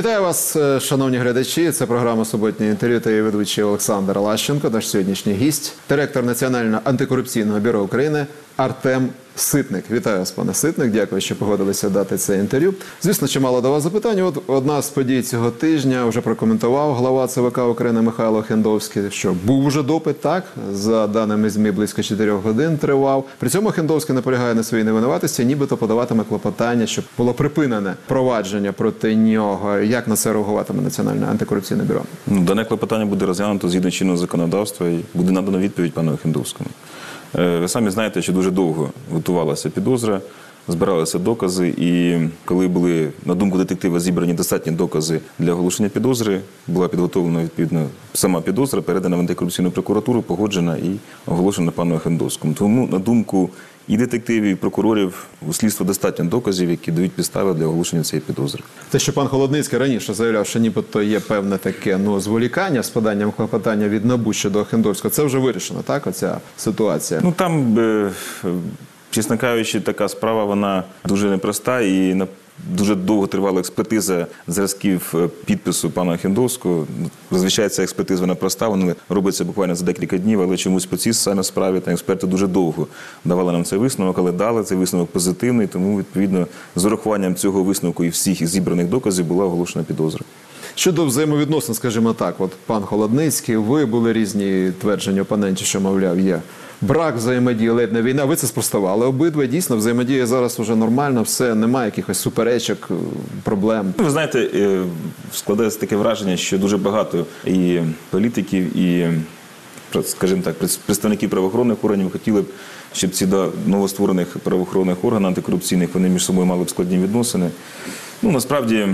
Вітаю вас, шановні глядачі. Це програма «Суботнє інтерв'ю» та її ведучий Олександр Лащенко, наш сьогоднішній гість, директор Національного антикорупційного бюро України Артем Ситник. Вітаю вас, пане Ситник. Дякую, що погодилися дати це інтерв'ю. Звісно, чимало до вас запитань. От одна з подій цього тижня вже прокоментував глава ЦВК України Михайло Охендовський, що був вже допит, так? За даними ЗМІ, близько 4 годин тривав. При цьому Охендовський наполягає на своїй невинуватості, нібито подаватиме клопотання, щоб було припинене провадження проти нього. Як на це реагуватиме Національне антикорупційне бюро? Дане клопотання буде розглянуто згідно чинного законодавства і буде надано відповідь пану Охендовському. Ви самі знаєте, що дуже довго готувалася підозра, збиралися докази, і коли були, на думку детектива, зібрані достатні докази для оголошення підозри, була підготовлена відповідно сама підозра, передана в антикорупційну прокуратуру, погоджена і оголошена пану Охендовському. Тому, на думку і детективів, і прокурорів, у слідства достатньо доказів, які дають підстави для оголошення цієї підозри. Те, що пан Холодницький раніше заявляв, що нібито є певне таке зволікання з поданням клопотання від НАБУ щодо Охендовського, це вже вирішено, так, оця ситуація? Ну, там, чесно кажучи, така справа, вона дуже непроста і дуже довго тривала експертиза зразків підпису пана Охендовського. Зазвичай ця експертиза, вона проста, вона робиться буквально за декілька днів, але чомусь по цій саме справі та експерти дуже довго давали нам цей висновок, але дали цей висновок позитивний, тому, відповідно, з урахуванням цього висновку і всіх зібраних доказів була оголошена підозра. Щодо взаємовідносин, скажімо так, от пан Холодницький, ви були різні твердження опонентів, що, мовляв, є брак взаємодії, ледь не війна, ви це спростували. Обидва, дійсно, взаємодія зараз вже нормальна, все, немає якихось суперечок, проблем. Ви знаєте, складається таке враження, що дуже багато і політиків, і, скажімо так, представників правоохоронних органів хотіли б, щоб ці до новостворених правоохоронних органів антикорупційних, вони між собою мали б складні відносини. Ну, насправді,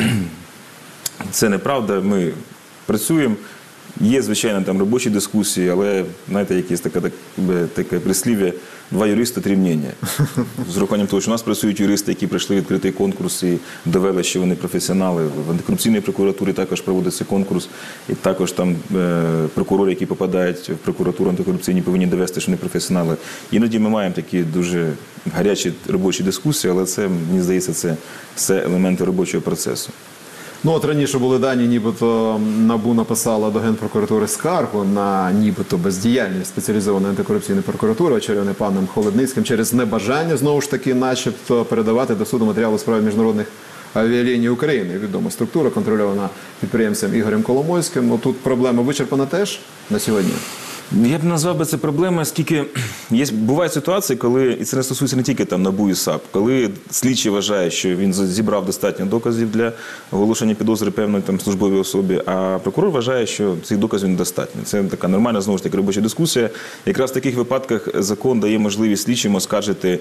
це неправда, ми працюємо. Є, звичайно, там робочі дискусії, але, знаєте, якесь таке прислів'я «два юриста, три мнення». З урахуванням того, що у нас працюють юристи, які пройшли відкритий конкурс і довели, що вони професіонали. В антикорупційній прокуратурі також проводиться конкурс, і також там прокурори, які попадають в прокуратуру антикорупційні, повинні довести, що вони професіонали. Іноді ми маємо такі дуже гарячі робочі дискусії, але це, мені здається, це все елементи робочого процесу. Ну, от раніше були дані, нібито НАБУ написала до Генпрокуратури скаргу на нібито бездіяльність спеціалізованої антикорупційної прокуратури, очолюваної паном Холодницьким, через небажання, знову ж таки, начебто, передавати до суду матеріали у справі міжнародних авіаліній України. Відома структура, контрольована підприємцем Ігорем Коломойським. Ну, тут проблема вичерпана теж на сьогодні? Я б назвав би це проблемою, оскільки бувають ситуації, коли, і це не стосується не тільки там НАБУ і САП, коли слідчий вважає, що він зібрав достатньо доказів для оголошення підозри певної там службовій особі, а прокурор вважає, що цих доказів недостатньо. Це така нормальна, знову ж таки, робоча дискусія. Якраз в таких випадках закон дає можливість слідчим оскаржити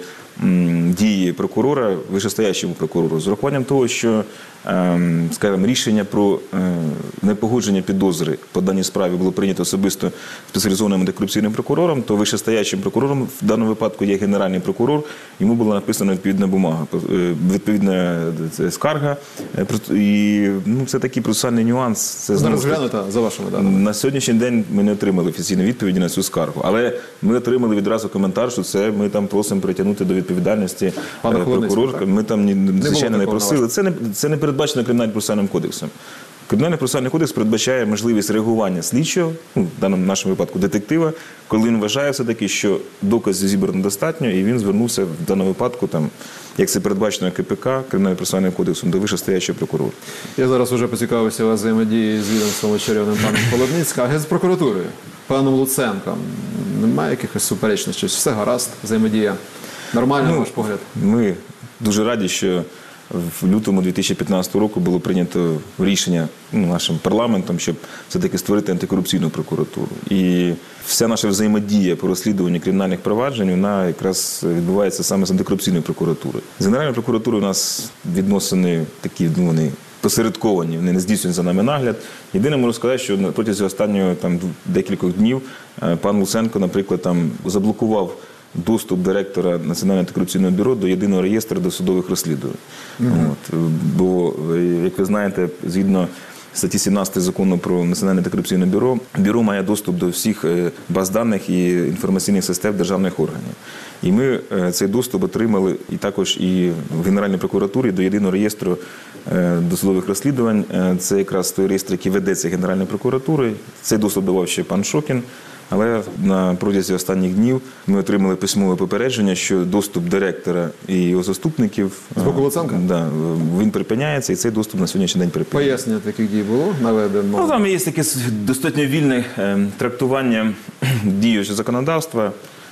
дії прокурора вищестоящому прокурору з урахуванням того, що, скажімо, рішення про непогодження підозри по даній справі було прийнято особисто спеціалізованим антикорупційним прокурором, то вищестоящим прокурором в даному випадку є генеральний прокурор, йому була написана відповідна бумага, відповідна скарга. І це такий процесуальний нюанс. Це розглянуто за вашими даними. На сьогоднішній день ми не отримали офіційної відповіді на цю скаргу, але ми отримали відразу коментар, що це ми там просимо притягнути до відповідальності прокурора. Ми там, звичайно, не просили. Це не передбачено Кримінальним процесуальним кодексом. Кримінальний процесуальний кодекс передбачає можливість реагування слідчого, в даному нашому випадку детектива, коли він вважає все-таки, що доказів зібрано достатньо, і він звернувся в даному випадку, там, як це передбачено КПК, Кримінальним процесуальним кодексом, до вищестоящого прокурора. Я зараз вже поцікавився вас взаємодії з відомством очолюваним паном Холодницьким, а Генпрокуратурою, паном Луценком. Немає якихось суперечностей? Все гаразд, взаємодія нормальна, на ваш погляд? Ми дуже раді, що в лютому 2015 року було прийнято рішення нашим парламентом, щоб все-таки створити антикорупційну прокуратуру. І вся наша взаємодія по розслідуванню кримінальних проваджень, вона якраз відбувається саме з антикорупційною прокуратурою. З Генеральною прокуратурою у нас відносини такі, вони посередковані, вони не здійснюють за нами нагляд. Єдине, можу сказати, що протягом останніх декількох днів пан Луценко, наприклад, там заблокував доступ директора Національного антикорупційного бюро до єдиного реєстру досудових розслідувань. Бо, як ви знаєте, згідно статті 17 Закону про Національне антикорупційне бюро. Бюро має доступ до всіх баз даних і інформаційних систем державних органів. І ми цей доступ отримали і також і в Генеральній прокуратурі до єдиного реєстру досудових розслідувань. Це якраз той реєстр, який ведеться Генеральною прокуратурою. Цей доступ давав ще пан Шокін. Але на протязі останніх днів ми отримали письмове попередження, що доступ директора і його заступників з боку Луценка? Да, він припиняється, і цей доступ на сьогоднішній день припиняється. Пояснення таких дій було наведено? Ну, там є таке достатньо вільне трактування діючого законодавства.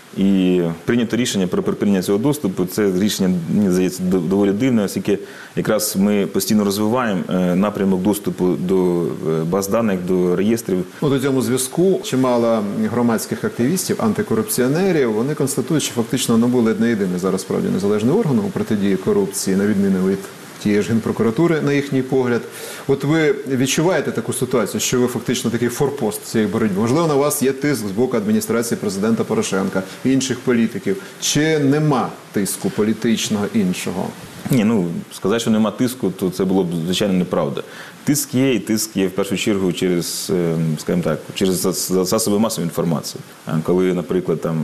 І прийнято рішення про припинення цього доступу. Це рішення, мені здається, доволі дивне, оскільки якраз ми постійно розвиваємо напрямок доступу до баз даних, до реєстрів. У цьому зв'язку чимало громадських активістів, антикорупціонерів, вони констатують, що фактично НАБУ ледь не єдиний зараз справді незалежний орган у протидії корупції, на відміну від тієї ж Генпрокуратури, на їхній погляд. От ви відчуваєте таку ситуацію, що ви фактично такий форпост цієї боротьби? Можливо, на вас є тиск з боку адміністрації президента Порошенка, інших політиків. Чи нема тиску політичного іншого? Ні, ну, сказати, що нема тиску, то це було б, звичайно, неправда. Тиск є, і тиск є в першу чергу через, скажімо так, через засоби масової інформації. Коли, наприклад, там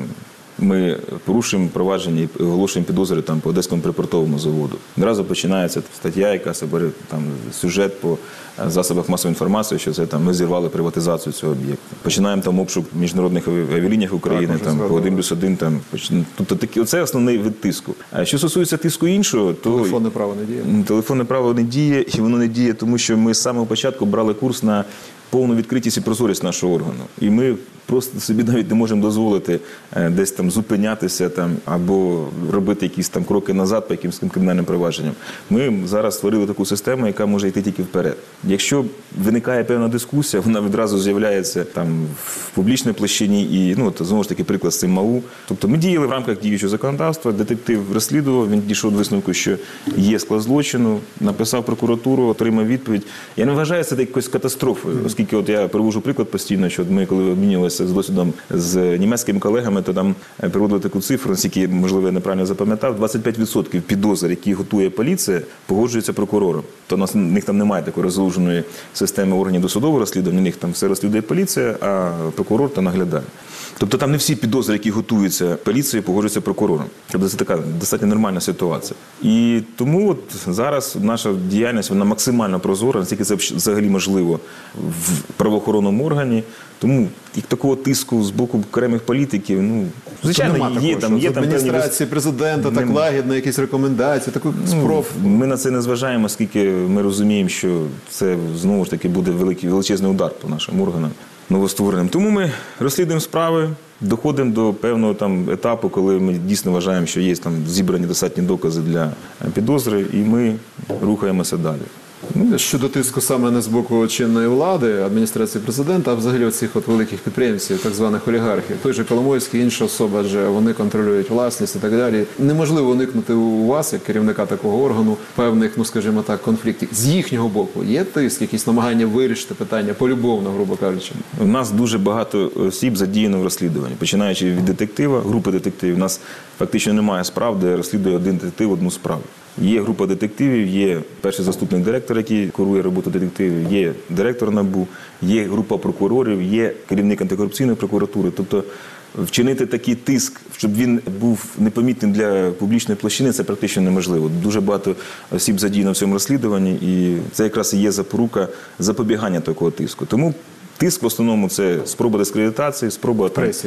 ми порушуємо провадження і оголошуємо підозри там, по Одеському припортовому заводу. Одразу починається стаття, яка собі там сюжет по засобах масової інформації, що це там ми зірвали приватизацію цього об'єкту. Починаємо там обшук міжнародних авіалініях України, там по 1+1, там тобто такі, оце основний вид тиску. А що стосується тиску іншого, то телефонне право не діє. Телефонне право не діє, і воно не діє, тому що ми з самого початку брали курс на повну відкритість і прозорість нашого органу. І ми просто собі навіть не можемо дозволити десь там зупинятися там, або робити якісь там кроки назад по якимось кримінальним провадженням. Ми зараз створили таку систему, яка може йти тільки вперед. Якщо виникає певна дискусія, вона відразу з'являється там в публічній площині і, ну, от, знову ж таки, приклад з цим МАУ. Тобто ми діяли в рамках діючого законодавства, детектив розслідував, він дійшов до висновку, що є склад злочину, написав прокуратуру, отримав відповідь. Я не вважаю це якоюсь катастрофою, оскільки от я привожу приклад постійно, що ми, коли обмінювалися з досвідом з німецькими колегами, то там приводили таку цифру, наскільки, можливо, я неправильно запам'ятав, 25% підозр, які готує поліція, погоджується прокурором. То у них там немає такої розгалуженої системи органів досудового розслідування, у них там все розслідує поліція, а прокурор то наглядає. Тобто там не всі підозри, які готуються поліцією, погоджуються прокурором. Тобто це така достатньо нормальна ситуація. І тому от зараз наша діяльність, вона максимально прозора, наскільки це взагалі можливо в правоохоронному органі. Тому як такого тиску з боку окремих політиків, ну, звичайно, є там адміністрації президента так лагідно, якісь рекомендації, таку спроб. Ми на це не зважаємо, оскільки ми розуміємо, що це знову ж таки буде величезний удар по нашим органам новоствореним. Тому ми розслідуємо справи, доходимо до певного там етапу, коли ми дійсно вважаємо, що є там зібрані достатні докази для підозри, і ми рухаємося далі. Щодо тиску саме не з боку чинної влади, адміністрації президента, а взагалі оцих от великих підприємців, так званих олігархів, той же Коломойський, інша особа, адже вони контролюють власність і так далі. Неможливо уникнути у вас, як керівника такого органу, певних, ну скажімо так, конфліктів. З їхнього боку є тиск, якісь намагання вирішити питання полюбовно, грубо кажучи? У нас дуже багато осіб задіяно в розслідуванні. Починаючи від детектива, групи детективів, у нас фактично немає справ, де розслідує один детектив одну справу. Є група детективів, є перший заступник директора, який курує роботу детективів, є директор НАБУ, є група прокурорів, є керівник антикорупційної прокуратури. Тобто вчинити такий тиск, щоб він був непомітним для публічної площини, це практично неможливо. Дуже багато осіб задіяно в цьому розслідуванні, і це якраз і є запорука запобігання такого тиску. Тому тиск в основному це спроба дискредитації, спроба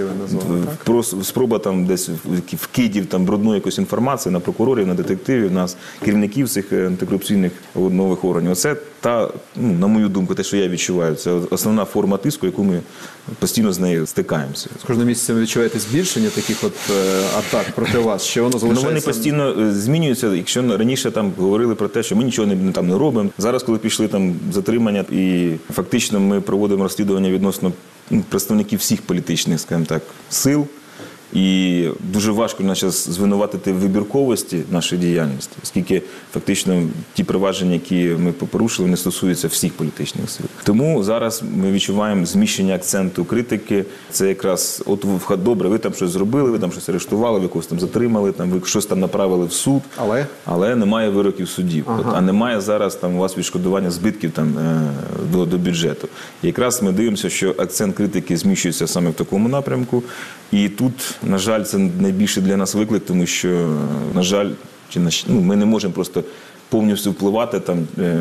там десь вкидів там брудної якоїсь інформації на прокурорів, на детективів, на керівників цих антикорупційних нових органів. Оце та, ну, на мою думку, те, що я відчуваю, це основна форма тиску, яку ми постійно з нею стикаємося. З кожним місяцем відчуваєте збільшення таких от атак проти вас? Чи воно залишається? Вони постійно змінюються. Якщо раніше там говорили про те, що ми нічого не робимо, зараз, коли пішли там затримання, і фактично ми проводимо розслідування відносно представників всіх політичних, скажімо так, сил, І дуже важко нас звинуватити в вибірковості нашої діяльності, оскільки фактично ті провадження, які ми порушили, не стосуються всіх політичних сил. Тому зараз ми відчуваємо зміщення акценту критики. Це якраз, от добре, ви там щось зробили, ви там щось арештували, ви когось там затримали, там, ви щось там направили в суд, але немає вироків судів. А немає зараз там у вас відшкодування збитків там, до бюджету. І якраз ми дивимося, що акцент критики зміщується саме в такому напрямку. І тут, на жаль, це найбільший для нас виклик, тому що, на жаль, ми не можемо просто повністю впливати там,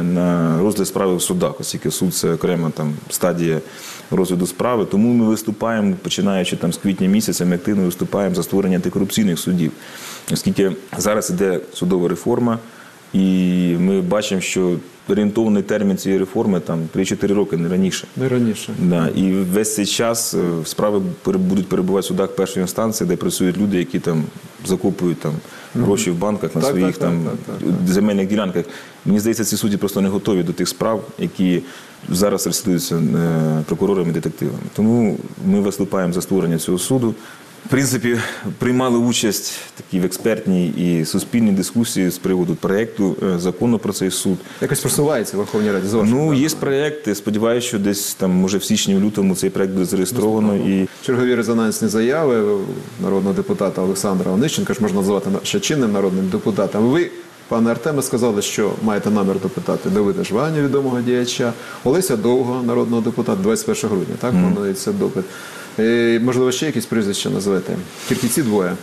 на розгляд справи в судах, оскільки суд – це окрема там, стадія розгляду справи. Тому ми виступаємо, починаючи там, з квітня місяця, ми активно виступаємо за створення антикорупційних судів. Оскільки зараз іде судова реформа, і ми бачимо, що орієнтовний термін цієї реформи там 3-4 роки, не раніше. Не раніше. Да. І весь цей час справи будуть перебувати в судах першої інстанції, де працюють люди, які там закопують там гроші в банках на своїх земельних ділянках. Мені здається, ці судді просто не готові до тих справ, які зараз розслідуються прокурорами і детективами. Тому ми виступаємо за створення цього суду. В принципі, приймали участь такі в експертній і суспільній дискусії з приводу проєкту закону про цей суд. Якось просувається в Верховній Раді? Є проєкти. Сподіваюся, що десь там, може, в січні-лютому цей проєкт буде зареєстровано. Чергові резонансні заяви народного депутата Олександра Онищенка, ж можна назвати ще чинним народним депутатом. Ви, пане Артеме, сказали, що маєте намір допитати Давида Жваню, відомого діяча, Олеся Довгого, народного депутата, 21 грудня, так, планується допит. І, можливо, ще якісь прізвища назвете? Тільки ці двоє?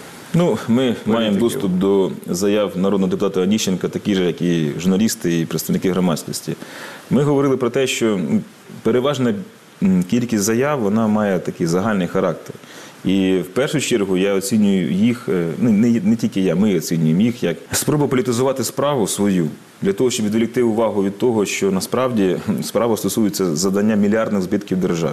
Ми маємо доступ до заяв народного депутата Онищенка, такі ж, як і журналісти, і представники громадськості. Ми говорили про те, що переважна кількість заяв, вона має такий загальний характер. І в першу чергу я оцінюю їх, не тільки я, ми оцінюємо їх, як спробу політизувати справу свою, для того, щоб відволікти увагу від того, що насправді справа стосується завдання мільярдних збитків державі.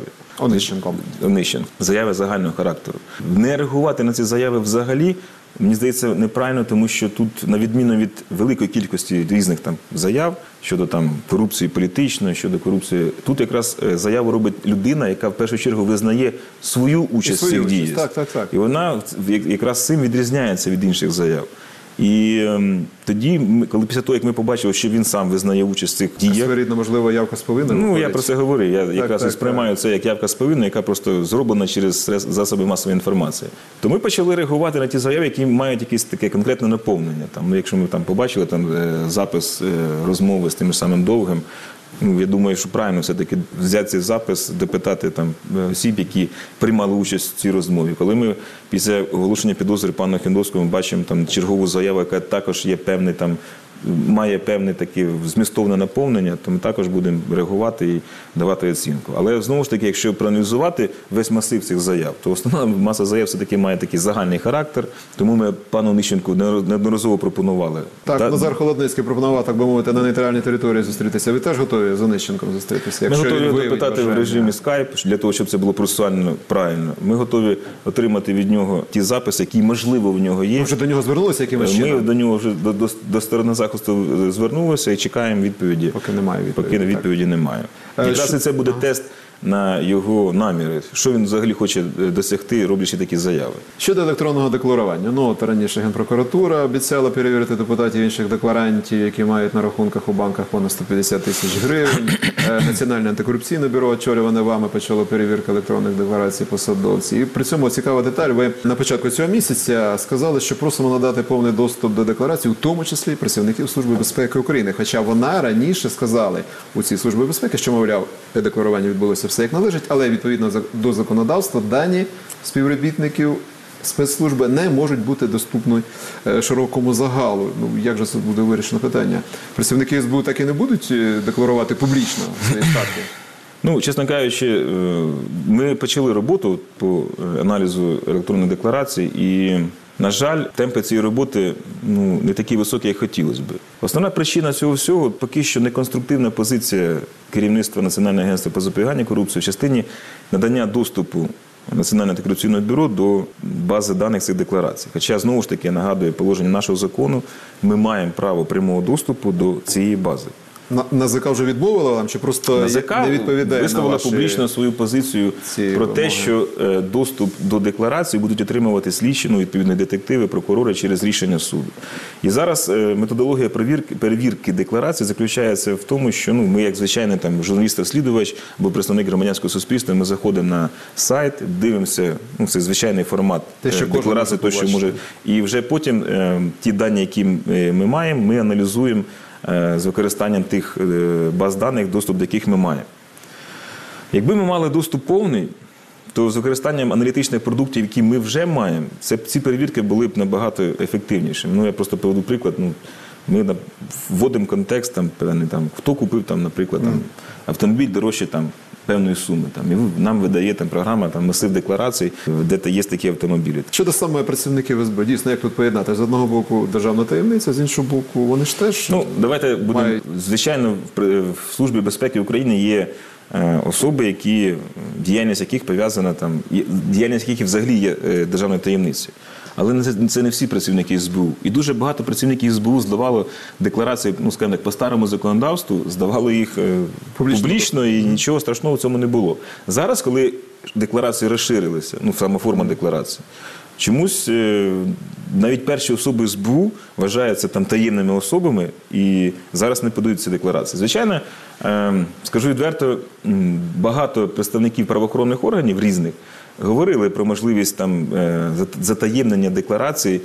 Онищенко. Заяви загального характеру. Не реагувати на ці заяви взагалі, мені здається, неправильно, тому що тут, на відміну від великої кількості різних там заяв щодо там корупції політичної, щодо корупції, тут якраз заяву робить людина, яка в першу чергу визнає свою участь в цих діях. І вона якраз цим відрізняється від інших заяв. І тоді, коли після того, як ми побачили, що він сам визнає участь в цих діях... Своєрідно, можливо, явка з повинною? Я про це говорю. Я якраз і сприймаю це як явка з повинною, яка просто зроблена через засоби масової інформації. То ми почали реагувати на ті заяви, які мають якесь таке конкретне наповнення. Якщо ми там побачили запис розмови з тим самим Довгим, я думаю, що правильно все-таки взяти цей запис, допитати там осіб, які приймали участь в цій розмові. Коли ми після оголошення підозри пана Охендовського бачимо там чергову заяву, яка також є певний там, має певне таке змістовне наповнення, то ми також будемо реагувати і давати оцінку. Але знову ж таки, якщо проаналізувати весь масив цих заяв, то основна маса заяв все-таки має такий загальний характер, тому ми пану Онищенку неодноразово пропонували. Так, Назар Холодницький пропонував, так би мовити, на нейтральній території зустрітися. Ви теж готові з Онищенком зустрітися? Ми готові допитати в режимі Skype, для того, щоб це було процесуально правильно. Ми готові отримати від нього ті записи, які, можливо, в нього є. Ви вже до нього звернулися якимось чином? Ми до нього вже до сторони захисту звернулися і чекаємо відповіді. Поки немає відповіді. Поки відповіді немає. Якраз і це буде тест на його наміри. Що він взагалі хоче досягти, роблячи такі заяви. Щодо електронного декларування. Раніше Генпрокуратура обіцяла перевірити депутатів інших декларантів, які мають на рахунках у банках понад 150 тисяч гривень. Національне антикорупційне бюро, очолюване вами, почало перевірку електронних декларацій посадовців. І при цьому цікава деталь. Ви на початку цього місяця сказали, що просимо надати повний доступ до декларацій, у тому числі працівників Служби безпеки України. Хоча вона раніше сказали у цій Службі безпеки, що, мовляв, декларування відбулося все як належить, але відповідно до законодавства дані співробітників спецслужби не можуть бути доступні широкому загалу. Як же це буде вирішено питання? Працівники СБУ так і не будуть декларувати публічно свої статки? Чесно кажучи, ми почали роботу по аналізу електронних декларацій і, на жаль, темпи цієї роботи не такі високі, як хотілося б. Основна причина цього всього – поки що неконструктивна позиція керівництва Національного агентства по запобіганню корупції в частині надання доступу Національного антикорупційного бюро до бази даних цих декларацій. Хоча, знову ж таки, нагадую положення нашого закону, ми маємо право прямого доступу до цієї бази. НАЗК вже відмовила вам, чи просто НАЗК не відповідає висловила на ваші публічно свою позицію про вимоги? те, що доступ до декларації будуть отримувати слідчі, відповідно, детективи, прокурори через рішення суду. І зараз методологія перевірки декларації заключається в тому, що ми, як звичайний журналіст-розслідувач або представник громадянського суспільства, ми заходимо на сайт, дивимося, це звичайний формат декларації, то, що може. І вже потім ті дані, які ми маємо, ми аналізуємо з використанням тих баз даних, доступ до яких ми маємо. Якби ми мали доступ повний, то з використанням аналітичних продуктів, які ми вже маємо, ці перевірки були б набагато ефективнішими. Я просто приведу приклад. Ми вводимо контекст, хто купив, наприклад, автомобіль дорожче певної суми. І нам видає програма масив декларацій, де є такі автомобілі. Щодо саме працівників СБУ, дійсно, як тут поєднати? З одного боку державна таємниця, з іншого боку вони ж теж давайте будемо, звичайно, в Службі безпеки України є особи, діяльність яких пов'язана, діяльність яких взагалі є державною таємницею. Але це не всі працівники СБУ. І дуже багато працівників СБУ здавало декларації, скажімо так, по старому законодавству, здавало їх публічно і нічого страшного в цьому не було. Зараз, коли декларації розширилися, сама форма декларації, чомусь навіть перші особи СБУ вважаються таємними особами і зараз не подають ці декларації. Звичайно, скажу відверто, багато представників правоохоронних органів різних говорили про можливість затаємнення декларацій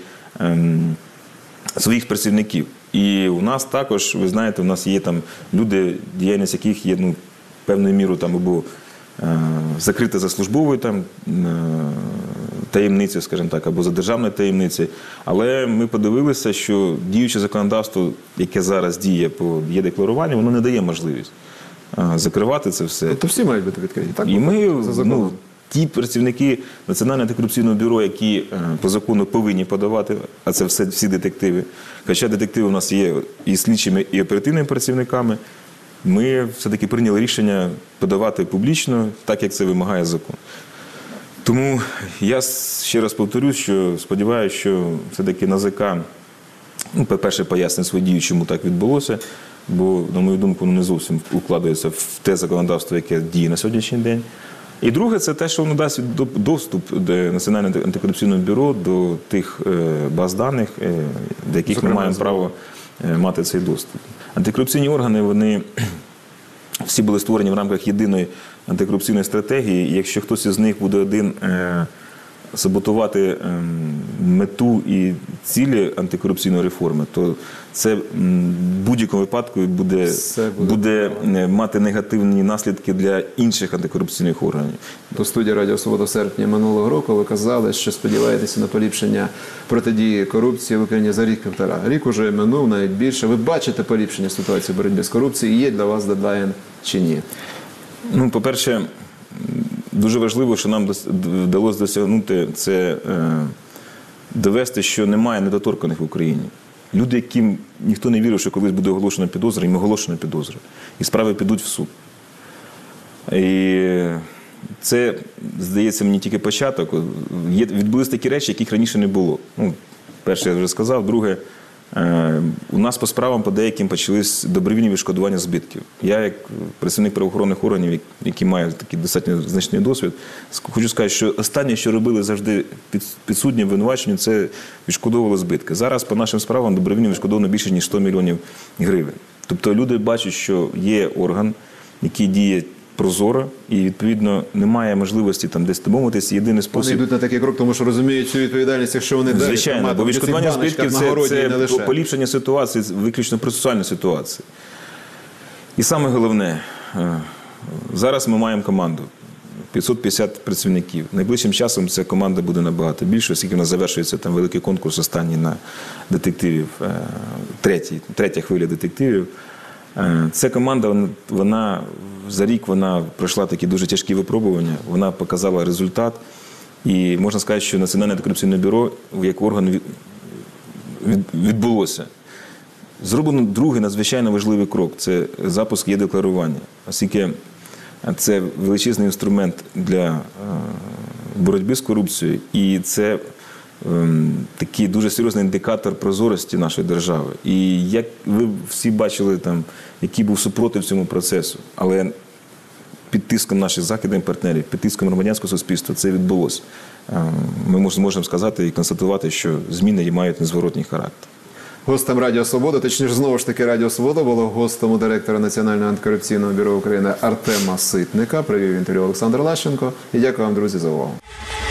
своїх працівників. І у нас також, ви знаєте, у нас є люди, діяльність яких є певною мірою або закрита за службовою таємницею, скажімо так, або за державною таємницею. Але ми подивилися, що діюче законодавство, яке зараз діє по є-декларуванню, воно не дає можливість закривати це все. То всі мають бути відкриті, так? І ми, ті працівники Національного антикорупційного бюро, які по закону повинні подавати, а це всі детективи, хоча детективи у нас є і слідчими, і оперативними працівниками, ми все-таки прийняли рішення подавати публічно, так як це вимагає закон. Тому я ще раз повторюсь, що сподіваюся, що все-таки НАЗК, по-перше, пояснить свої дії, чому так відбулося, бо, на мою думку, не зовсім укладається в те законодавство, яке діє на сьогоднішній день. І друге, це те, що воно дасть доступ до Національного антикорупційного бюро до тих баз даних, до яких ми маємо право мати цей доступ. Антикорупційні органи, вони всі були створені в рамках єдиної антикорупційної стратегії. І якщо хтось із них буде один саботувати мету і цілі антикорупційної реформи, то це в будь-якому випадку буде мати негативні наслідки для інших антикорупційних органів. До студії Радіо Свобода в серпні минулого року ви казали, що сподіваєтеся на поліпшення протидії корупції в Україні за рік-півтора. Рік уже минув, навіть більше. Ви бачите поліпшення ситуації в боротьбі з корупцією? Є для вас дедлайн чи ні? По-перше, дуже важливо, що нам вдалося досягнути, це довести, що немає недоторканих в Україні. Люди, яким ніхто не вірив, що колись буде оголошена підозра, їм оголошена підозра. І справи підуть в суд. І це, здається, мені тільки початок. Відбулися такі речі, яких раніше не було. Перше, я вже сказав. Друге, у нас по справам по деяким почались добровільні відшкодування збитків. Я, як працівник правоохоронних органів, який має такий достатньо значний досвід, хочу сказати, що останнє, що робили завжди підсудні обвинувачені, це відшкодовували збитки. Зараз по нашим справам добровільно відшкодовано більше, ніж 100 мільйонів гривень. Тобто люди бачать, що є орган, який діє прозоро, і, відповідно, немає можливості десь домовитися. Єдиний спосіб... Вони йдуть на такий крок, тому що розуміють цю відповідальність, якщо вони далі... Звичайно, бо відшкодування збитків – це поліпшення ситуації, виключно процесуальної ситуації. І саме головне, зараз ми маємо команду. 550 працівників. Найближчим часом ця команда буде набагато більше, оскільки у нас завершується великий конкурс останній на детективів, третя хвиля детективів. Ця команда, вона за рік пройшла такі дуже тяжкі випробування, вона показала результат. І можна сказати, що Національне антикорупційне бюро, як орган, відбулося. Зроблено другий надзвичайно важливий крок – це запуск є-декларування. Оскільки це величезний інструмент для боротьби з корупцією, і це такий дуже серйозний індикатор прозорості нашої держави. І як ви всі бачили, там, який був супротив цьому процесу, але під тиском наших західних партнерів, під тиском громадянського суспільства це відбулося. Ми можемо сказати і констатувати, що зміни мають незворотній характер. Гостем Радіо Свобода, точніше, знову ж таки, Радіо Свобода було гостем у директора Національного антикорупційного бюро України Артема Ситника. Привів інтерв'ю Олександр Лащенко. І дякую вам, друзі, за увагу.